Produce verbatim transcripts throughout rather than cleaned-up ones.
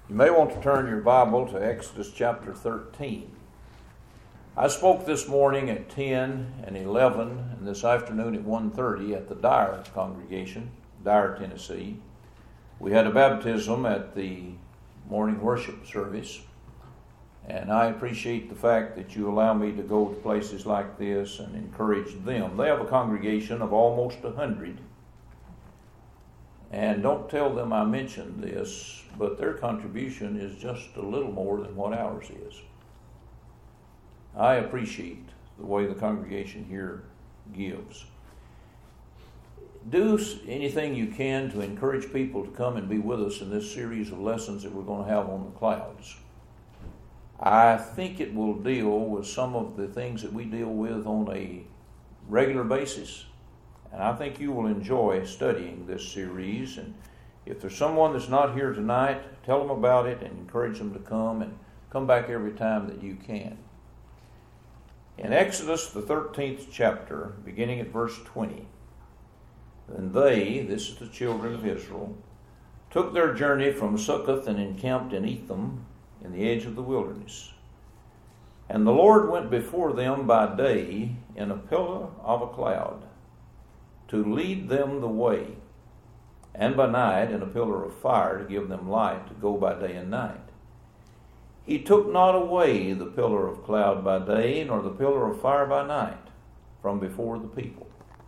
You may want to turn your Bible to Exodus chapter thirteen. I spoke this morning at ten and eleven, and this afternoon at one thirty at the Dyer congregation, Dyer, Tennessee. We had a baptism at the morning worship service, and I appreciate the fact that you allow me to go to places like this and encourage them. They have a congregation of almost a hundred. And don't tell them I mentioned this, but their contribution is just a little more than what ours is. I appreciate the way the congregation here gives. Do anything you can to encourage people to come and be with us in this series of lessons that we're going to have on the clouds. I think it will deal with some of the things that we deal with on a regular basis. And I think you will enjoy studying this series. And if there's someone that's not here tonight, tell them about it and encourage them to come and come back every time that you can. In Exodus, the thirteenth chapter, beginning at verse twenty, "And they," this is the children of Israel, "took their journey from Succoth and encamped in Etham, in the edge of the wilderness. And the Lord went before them by day in a pillar of a cloud, to lead them the way, and by night in a pillar of fire to give them light to go by day and night. He took not away the pillar of cloud by day, nor the pillar of fire by night, from before the people."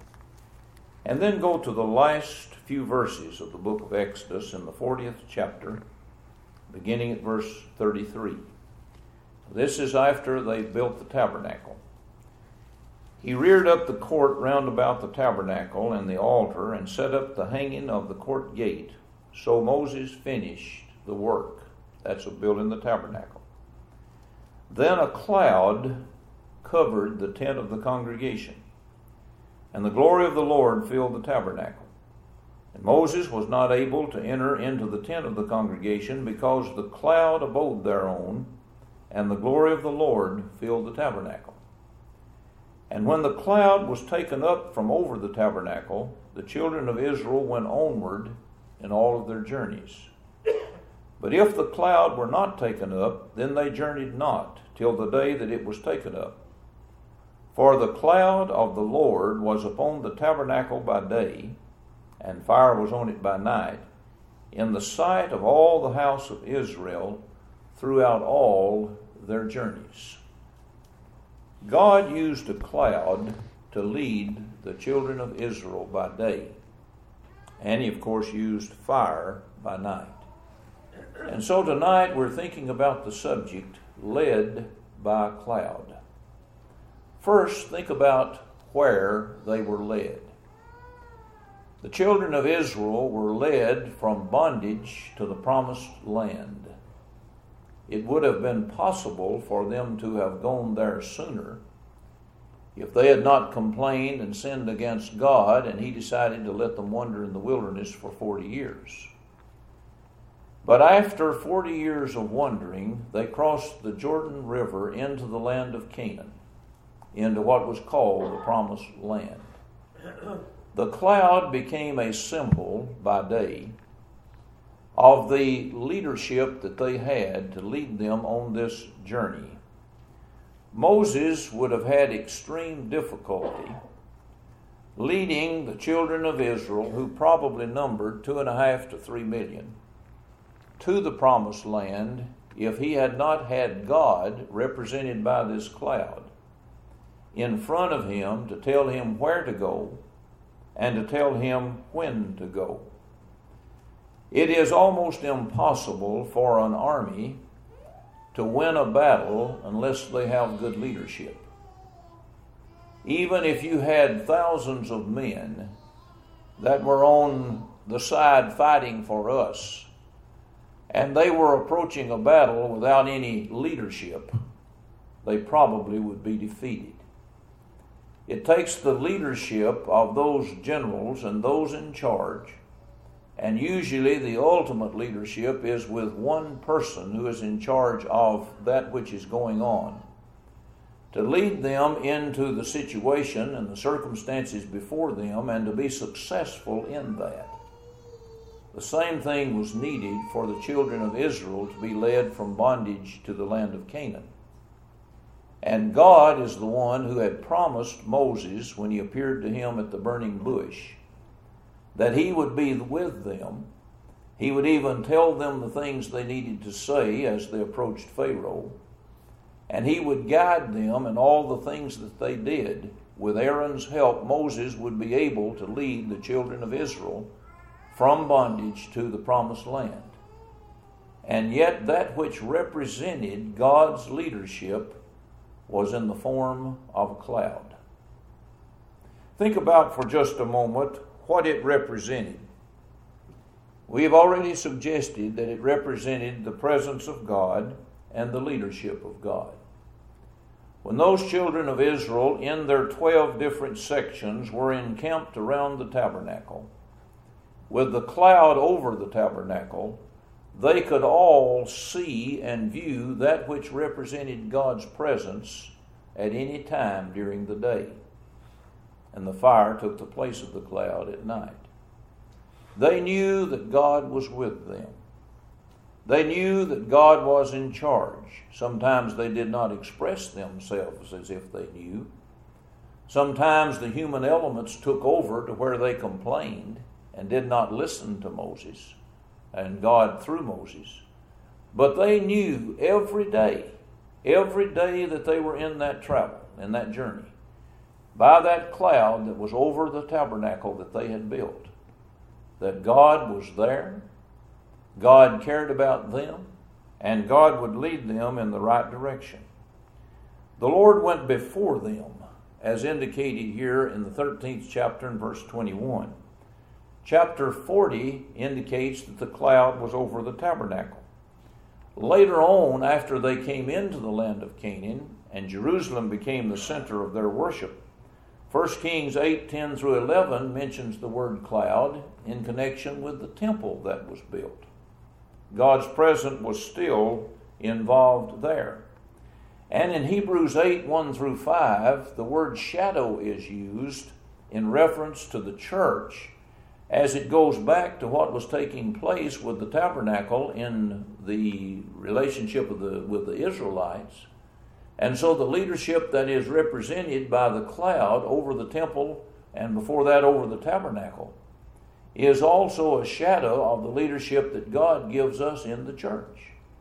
And then go to the last few verses of the book of Exodus in the fortieth chapter, beginning at verse thirty-three. This is after they built the tabernacle. "He reared up the court round about the tabernacle and the altar, and set up the hanging of the court gate. So Moses finished the work," that's of building the tabernacle. "Then a cloud covered the tent of the congregation, and the glory of the Lord filled the tabernacle. And Moses was not able to enter into the tent of the congregation, because the cloud abode thereon, and the glory of the Lord filled the tabernacle. And when the cloud was taken up from over the tabernacle, the children of Israel went onward in all of their journeys. But if the cloud were not taken up, then they journeyed not till the day that it was taken up. For the cloud of the Lord was upon the tabernacle by day, and fire was on it by night, in the sight of all the house of Israel throughout all their journeys." God used a cloud to lead the children of Israel by day, and he of course used fire by night. And so tonight we're thinking about the subject, led by a cloud. First, think about where they were led. The children of Israel were led from bondage to the promised land. It would have been possible for them to have gone there sooner if they had not complained and sinned against God, and he decided to let them wander in the wilderness for forty years. But after forty years of wandering, they crossed the Jordan River into the land of Canaan, into what was called the Promised Land. The cloud became a symbol by day of the leadership that they had to lead them on this journey. Moses would have had extreme difficulty leading the children of Israel, who probably numbered two and a half to three million, to the promised land if he had not had God, represented by this cloud, in front of him to tell him where to go and to tell him when to go. It is almost impossible for an army to win a battle unless they have good leadership. Even if you had thousands of men that were on the side fighting for us, and they were approaching a battle without any leadership, they probably would be defeated. It takes the leadership of those generals and those in charge, and usually the ultimate leadership is with one person who is in charge of that which is going on, to lead them into the situation and the circumstances before them and to be successful in that. the same thing was needed for the children of Israel to be led from bondage to the land of Canaan. And God is the one who had promised Moses, when he appeared to him at the burning bush, that he would be with them. He would even tell them the things they needed to say as they approached Pharaoh. And he would guide them in all the things that they did. With Aaron's help, Moses would be able to lead the children of Israel from bondage to the promised land. And yet that which represented God's leadership was in the form of a cloud. Think about for just a moment what it represented. We have already suggested that it represented the presence of God and the leadership of God. When those children of Israel in their twelve different sections were encamped around the tabernacle, with the cloud over the tabernacle, they could all see and view that which represented God's presence at any time during the day. And the fire took the place of the cloud at night. They knew that God was with them. They knew that God was in charge. Sometimes they did not express themselves as if they knew. Sometimes the human elements took over to where they complained and did not listen to Moses and God through Moses. But they knew every day, every day that they were in that travel, in that journey, by that cloud that was over the tabernacle that they had built, that God was there, God cared about them, and God would lead them in the right direction. The Lord went before them, as indicated here in the thirteenth chapter and verse twenty-one. Chapter forty indicates that the cloud was over the tabernacle. Later on, after they came into the land of Canaan, and Jerusalem became the center of their worship, First Kings eight, ten through eleven mentions the word cloud in connection with the temple that was built. God's presence was still involved there. And in Hebrews eight, one through five, the word shadow is used in reference to the church, as it goes back to what was taking place with the tabernacle in the relationship of the, with the Israelites. And so the leadership that is represented by the cloud over the temple and before that over the tabernacle is also a shadow of the leadership that God gives us in the church.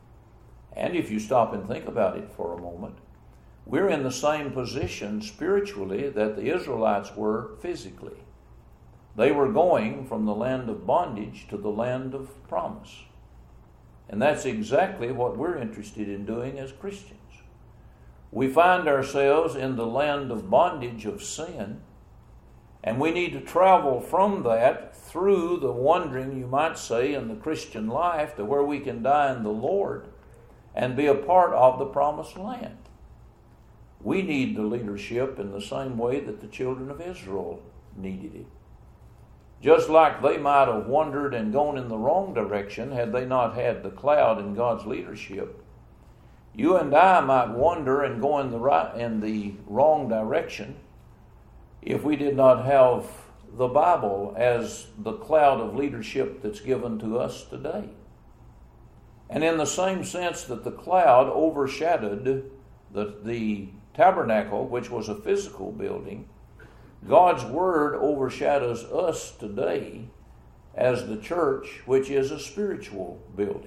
And if you stop and think about it for a moment, we're in the same position spiritually that the Israelites were physically. They were going from the land of bondage to the land of promise. And that's exactly what we're interested in doing as Christians. We find ourselves in the land of bondage of sin, and we need to travel from that through the wandering, you might say, in the Christian life to where we can die in the Lord and be a part of the promised land. We need the leadership in the same way that the children of Israel needed it. Just like they might have wandered and gone in the wrong direction had they not had the cloud and God's leadership, you and I might wander and go in the right in the wrong direction if we did not have the Bible as the cloud of leadership that's given to us today. And in the same sense that the cloud overshadowed the, the tabernacle, which was a physical building, God's Word overshadows us today as the church, which is a spiritual building.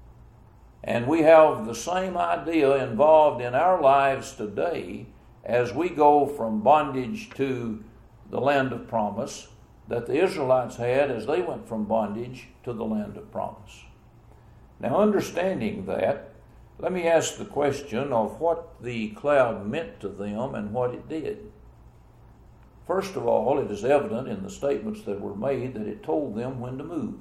And we have the same idea involved in our lives today as we go from bondage to the land of promise that the Israelites had as they went from bondage to the land of promise. Now, understanding that, let me ask the question of what the cloud meant to them and what it did. First of all, it is evident in the statements that were made that it told them when to move.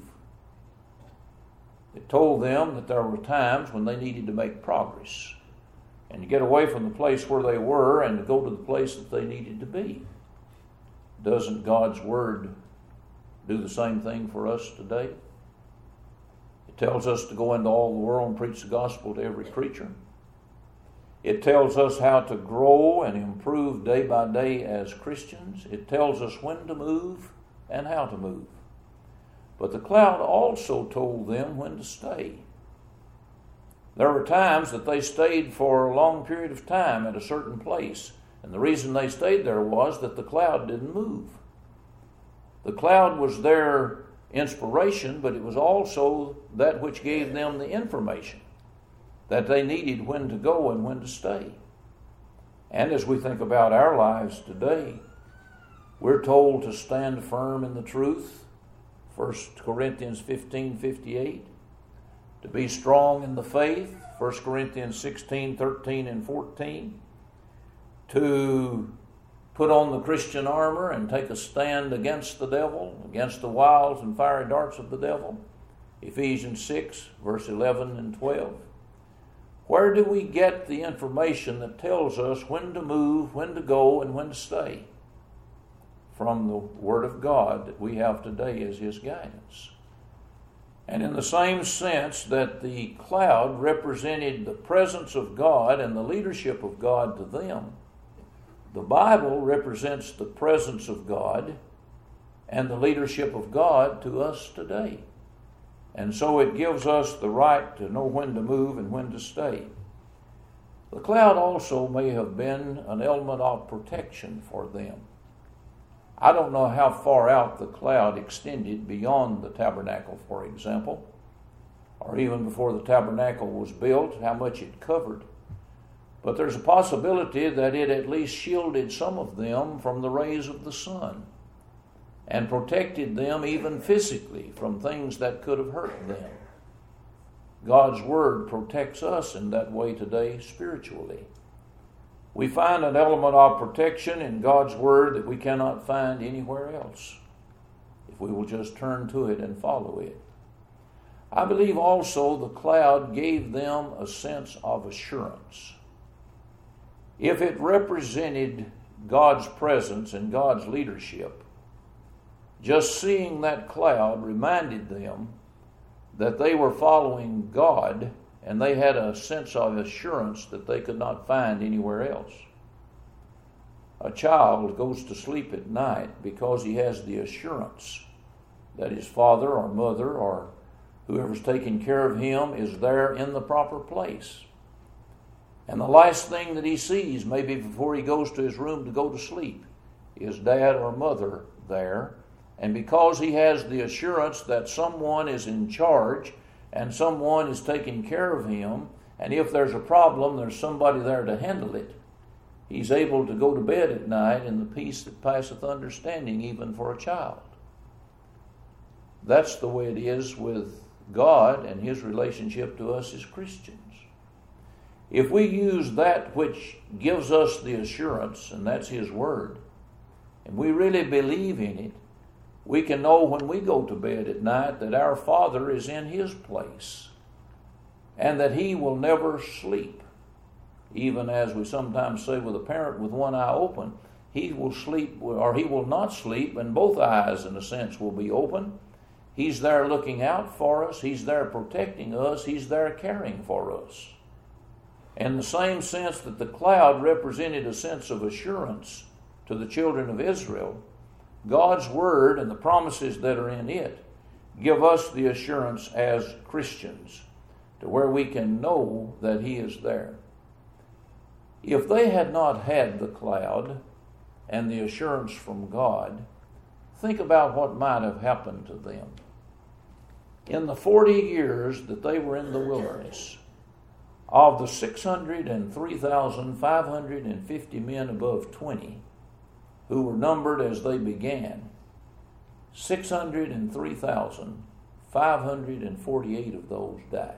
It told them that there were times when they needed to make progress and to get away from the place where they were and to go to the place that they needed to be. Doesn't God's Word do the same thing for us today? It tells us to go into all the world and preach the gospel to every creature. It tells us how to grow and improve day by day as Christians. It tells us when to move and how to move. But the cloud also told them when to stay. There were times that they stayed for a long period of time at a certain place. And the reason they stayed there was that the cloud didn't move. The cloud was their inspiration, but it was also that which gave them the information that they needed when to go and when to stay. And as we think about our lives today, we're told to stand firm in the truth, First Corinthians fifteen fifty-eight, to be strong in the faith, First Corinthians sixteen thirteen and fourteen, to put on the Christian armor and take a stand against the devil, against the wiles and fiery darts of the devil, Ephesians six, verse eleven and twelve. Where do we get the information that tells us when to move, when to go, and when to stay? From the Word of God that we have today as His guidance. And in the same sense that the cloud represented the presence of God and the leadership of God to them, the Bible represents the presence of God and the leadership of God to us today. And so it gives us the right to know when to move and when to stay. The cloud also may have been an element of protection for them. I don't know how far out the cloud extended beyond the tabernacle, for example, or even before the tabernacle was built, how much it covered. But there's a possibility that it at least shielded some of them from the rays of the sun and protected them even physically from things that could have hurt them. God's Word protects us in that way today spiritually. We find an element of protection in God's Word that we cannot find anywhere else if we will just turn to it and follow it. I believe also the cloud gave them a sense of assurance. If it represented God's presence and God's leadership, just seeing that cloud reminded them that they were following God, and they had a sense of assurance that they could not find anywhere else. A child goes to sleep at night because he has the assurance that his father or mother or whoever's taking care of him is there in the proper place. And the last thing that he sees, maybe before he goes to his room to go to sleep, is dad or mother there. And because he has the assurance that someone is in charge and someone is taking care of him, and if there's a problem, there's somebody there to handle it, he's able to go to bed at night in the peace that passeth understanding, even for a child. That's the way it is with God and His relationship to us as Christians. If we use that which gives us the assurance, and that's His Word, and we really believe in it, we can know when we go to bed at night that our Father is in His place and that He will never sleep. Even as we sometimes say with a parent with one eye open, He will sleep or He will not sleep, and both eyes in a sense will be open. He's there looking out for us. He's there protecting us. He's there caring for us. In the same sense that the cloud represented a sense of assurance to the children of Israel, God's Word and the promises that are in it give us the assurance as Christians to where we can know that He is there. If they had not had the cloud and the assurance from God, think about what might have happened to them. In the forty years that they were in the wilderness, of the six hundred three thousand five hundred fifty men above twenty, who were numbered as they began, six hundred three thousand five hundred forty-eight of those died.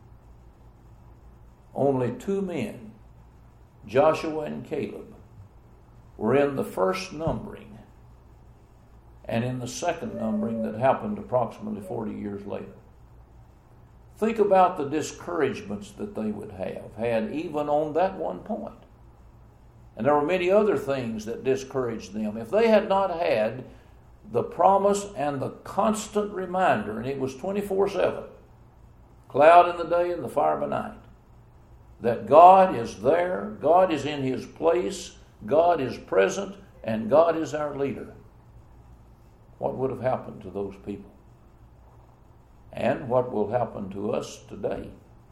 Only two men, Joshua and Caleb, were in the first numbering and in the second numbering that happened approximately forty years later. Think about the discouragements that they would have had even on that one point. And there were many other things that discouraged them. If they had not had the promise and the constant reminder, and it was twenty-four seven, cloud in the day and the fire by night, that God is there, God is in His place, God is present, and God is our leader, what would have happened to those people? and what will happen to us today.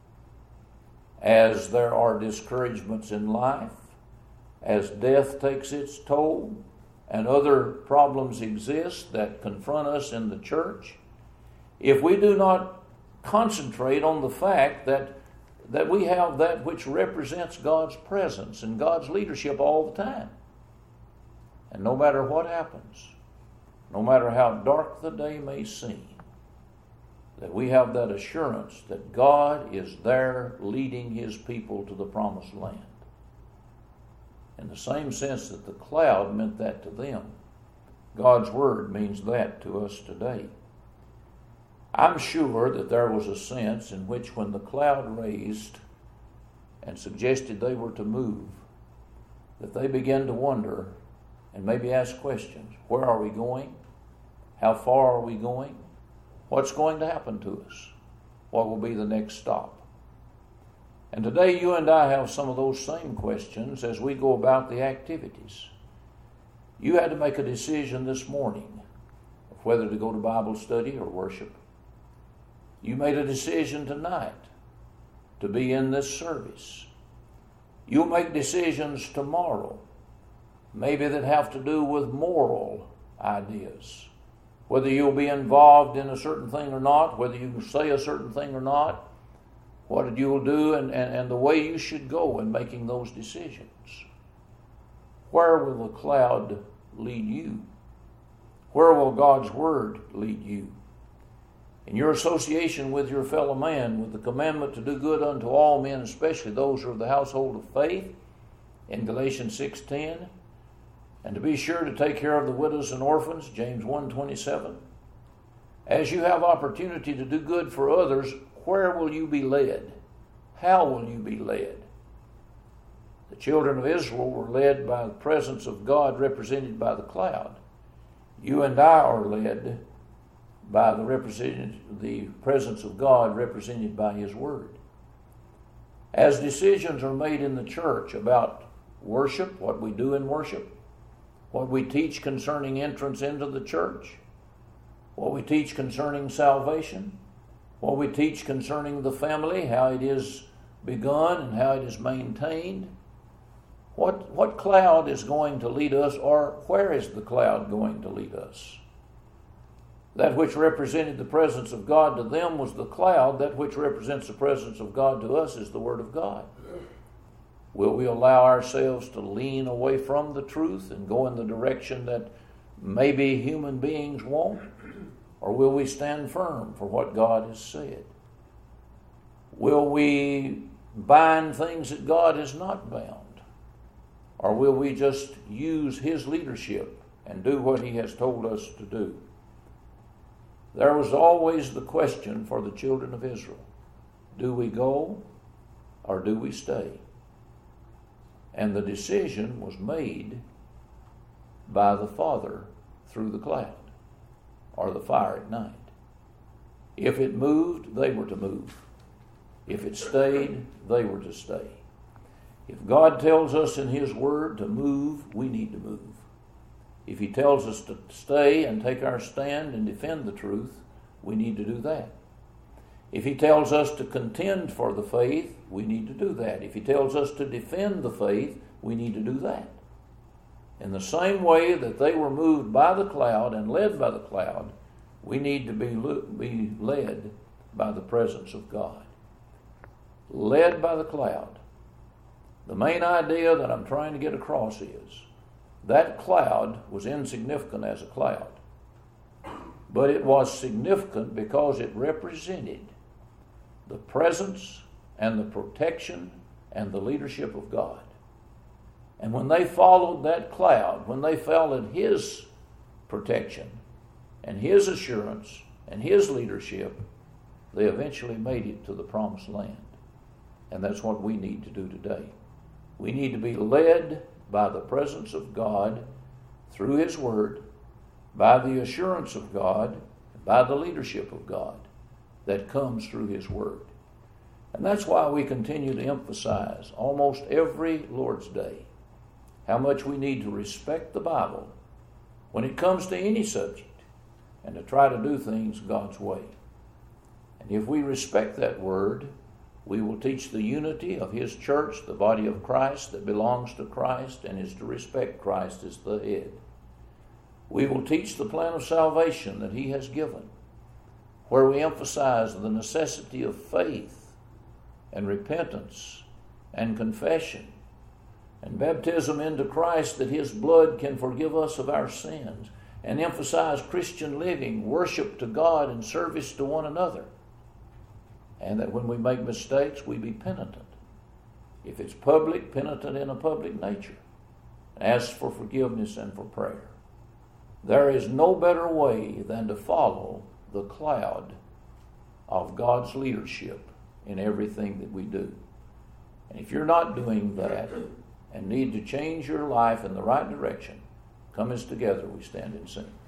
As there are discouragements in life, as death takes its toll, and other problems exist that confront us in the church, if we do not concentrate on the fact that, that we have that which represents God's presence and God's leadership all the time, and no matter what happens, no matter how dark the day may seem, that we have that assurance that God is there leading His people to the promised land. In the same sense that the cloud meant that to them, God's Word means that to us today. I'm sure that there was a sense in which when the cloud raised and suggested they were to move, that they began to wonder and maybe ask questions. Where are we going? How far are we going? What's going to happen to us? What will be the next stop? And today you and I have some of those same questions as we go about the activities. You had to make a decision this morning of whether to go to Bible study or worship. You made a decision tonight to be in this service. You'll make decisions tomorrow, maybe that have to do with moral ideas. Whether you'll be involved in a certain thing or not, whether you say a certain thing or not, what you'll do and, and, and the way you should go in making those decisions. Where will the cloud lead you? Where will God's Word lead you? In your association with your fellow man, with the commandment to do good unto all men, especially those who are of the household of faith, in Galatians six ten, and to be sure to take care of the widows and orphans, James one twenty-seven. As you have opportunity to do good for others, where will you be led? How will you be led? The children of Israel were led by the presence of God represented by the cloud. You and I are led by the, represented, the presence of God represented by His Word. As decisions are made in the church about worship, what we do in worship, what we teach concerning entrance into the church, what we teach concerning salvation, what we teach concerning the family, how it is begun and how it is maintained, what, what cloud is going to lead us, or where is the cloud going to lead us? That which represented the presence of God to them was the cloud. That which represents the presence of God to us is the Word of God. Will we allow ourselves to lean away from the truth and go in the direction that maybe human beings won't? Or will we stand firm for what God has said? Will we bind things that God has not bound? Or will we just use His leadership and do what He has told us to do? There was always the question for the children of Israel: do we go or do we stay? And the decision was made by the Father through the cloud or the fire at night. If it moved, they were to move. If it stayed, they were to stay. If God tells us in His Word to move, we need to move. If He tells us to stay and take our stand and defend the truth, we need to do that. If He tells us to contend for the faith, we need to do that. If He tells us to defend the faith, we need to do that. In the same way that they were moved by the cloud and led by the cloud, we need to be, be led by the presence of God. Led by the cloud. The main idea that I'm trying to get across is that cloud was insignificant as a cloud, but it was significant because it represented the presence and the protection and the leadership of God. And when they followed that cloud, when they followed His protection and His assurance and His leadership, they eventually made it to the promised land. And that's what we need to do today. We need to be led by the presence of God through His Word, by the assurance of God, by the leadership of God that comes through His Word. And that's why we continue to emphasize almost every Lord's Day how much we need to respect the Bible when it comes to any subject and to try to do things God's way. And if we respect that word, we will teach the unity of His church, the body of Christ that belongs to Christ and is to respect Christ as the head. We will teach the plan of salvation that He has given, where we emphasize the necessity of faith and repentance and confession and baptism into Christ, that His blood can forgive us of our sins, and emphasize Christian living, worship to God, and service to one another. And that when we make mistakes, we be penitent. If it's public, penitent in a public nature. Ask for forgiveness and for prayer. There is no better way than to follow the cloud of God's leadership in everything that we do. And if you're not doing that and need to change your life in the right direction, come as together we stand and sing.